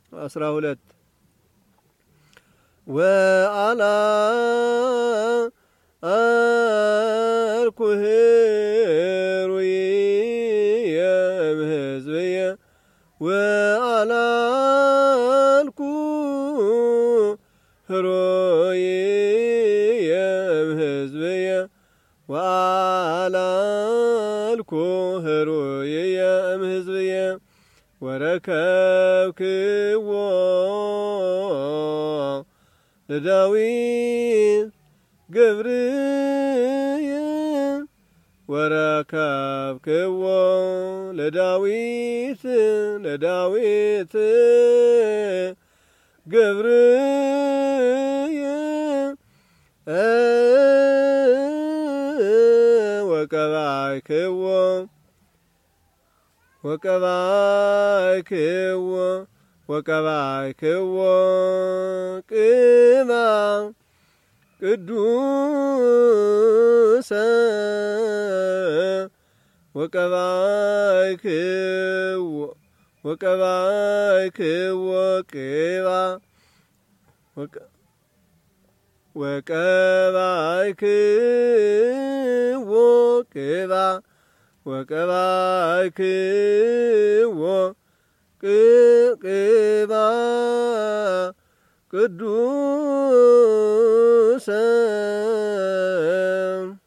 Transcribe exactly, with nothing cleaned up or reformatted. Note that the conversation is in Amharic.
አስራ ሁለት ወአላ አልኩህሩይ የምህዝብየ ወአላ አልኩህሩይ የምህዝብየ ወአላ አልኩህሩይ የምህዝብየ ወረከብክዎ ለዳዊት ገብርየ ወረከብክዎ ለዳዊት ለዳዊት ገብርየ ወቀባይክዎ ወቀባይክዎ ወቀባይክዎ ቅባ ቅዱሰ ወቀባይክዎ ወቀባይክዎ ቅባ ወቀባይክዎ ቅባ ወቀባይክዎ ቅባ ቅዱሰ